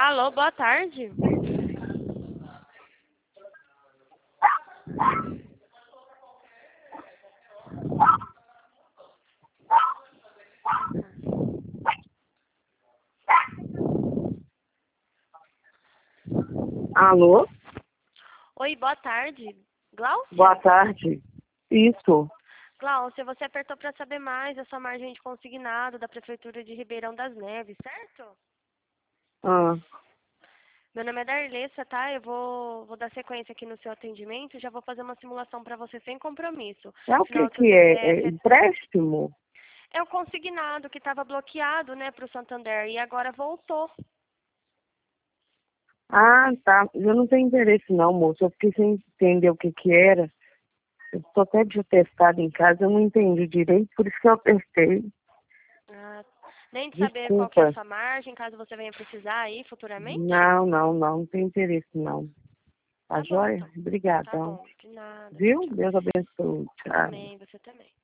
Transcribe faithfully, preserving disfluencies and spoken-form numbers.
Alô, boa tarde. Alô? Oi, boa tarde. Glaucia? Boa tarde. Isso. Glaucia, você apertou para saber mais da sua margem de consignado da Prefeitura de Ribeirão das Neves, certo? Ah, Meu nome é Darlessa, tá? Eu vou, vou dar sequência aqui no seu atendimento e já vou fazer uma simulação para você sem compromisso. é o que Afinal, que tudo, é? é, É cê- empréstimo? é o consignado que estava bloqueado, né, para o Santander e agora voltou. Ah, tá. Eu não tenho interesse não, moço. Eu fiquei sem entender o que que era. Eu estou até desatestado em casa, eu não entendi direito, por isso que eu apertei. Ah, nem de saber qual que é a Desculpa. sua margem, caso você venha precisar aí futuramente? Não, não, não. Não tenho interesse não. Tá Tá bom, joia? então. Tá Obrigadão. bom, de nada. Tchau, Viu? tchau. Deus abençoe. Tchau. Amém, você também.